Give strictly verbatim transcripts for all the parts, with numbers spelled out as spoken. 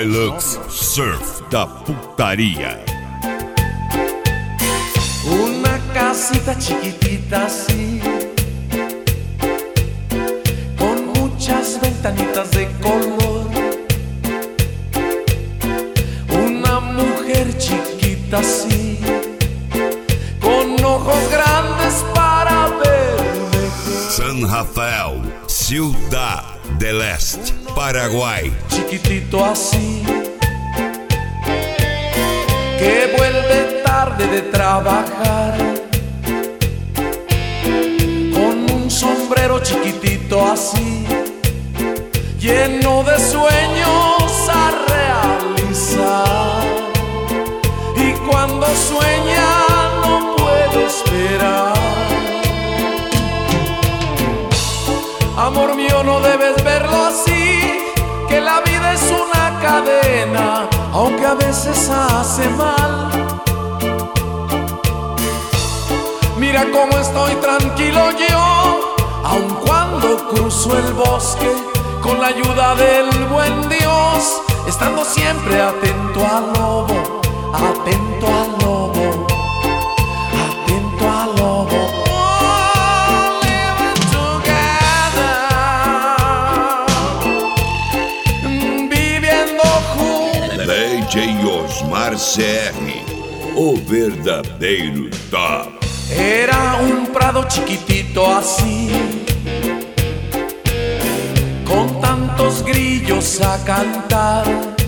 Hilux Surf da Putaria. Una casita chiquitita así, con muchas ventanitas de color. Una mujer chiquita así, con ojos grandes para ver mejor. San Rafael, Ciudad del Este, Paraguay. Chiquitito así, que vuelve tarde de trabajar, con un sombrero chiquitito así, lleno de sueños a realizar. Y cuando sueña no puede esperar. Amor mío, no debes verlo así, que la vida es una cadena, aunque a veces hace mal. Mira cómo estoy tranquilo yo, aun cuando cruzo el bosque, con la ayuda del buen Dios, estando siempre atento al lobo, atento al lobo, atento al lobo. Oh, living together, viviendo juntos. D J Osmar C R, o verdadeiro top. Era un prado chiquitito así, con tantos grillos a cantar,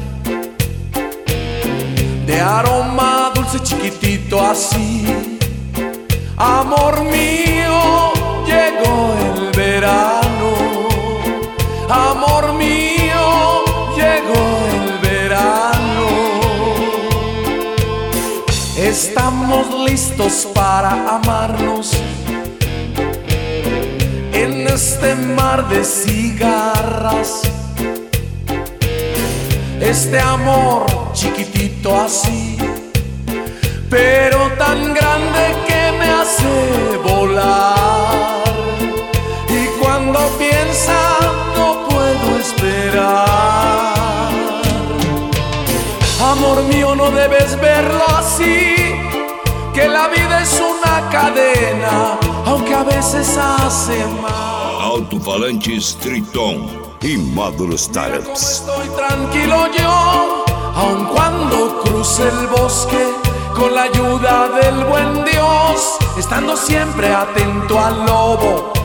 de aroma dulce chiquitito así. Amor mío, llegó el verano. Amor mío, llegó el verano. Estamos listos para amarnos en este mar de cigarras. Este amor chiquitito así, pero tan grande que me hace volar. Y cuando piensa no puedo esperar. Amor mío, no debes verlo así, que la vida es una cadena, aunque a veces hace mal. Alto-falantes Triton y módulos Startups. Estoy tranquilo yo, aun cuando cruce el bosque, con la ayuda del buen Dios, estando siempre atento al lobo,